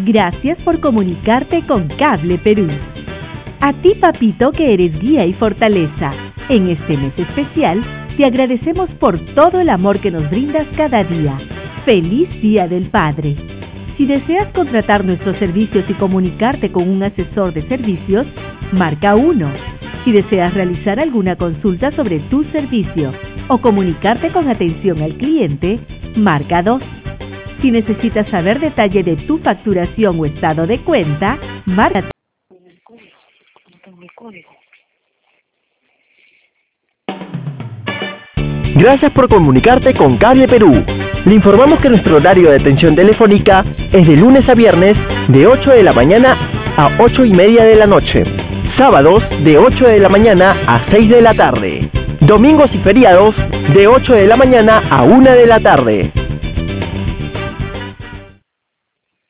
Gracias por comunicarte con Cable Perú. A ti, papito, que eres guía y fortaleza. En este mes especial, te agradecemos por todo el amor que nos brindas cada día. ¡Feliz Día del Padre! Si deseas contratar nuestros servicios y comunicarte con un asesor de servicios, marca 1. Si deseas realizar alguna consulta sobre tu servicio o comunicarte con atención al cliente, marca 2. Si necesitas saber detalle de tu facturación o estado de cuenta, marca 3. Gracias por comunicarte con Cable Perú. Le informamos que nuestro horario de atención telefónica es de lunes a viernes de 8 de la mañana a 8:30 de la noche. Sábados de 8 de la mañana a 6 de la tarde. Domingos y feriados de 8 de la mañana a 1 de la tarde.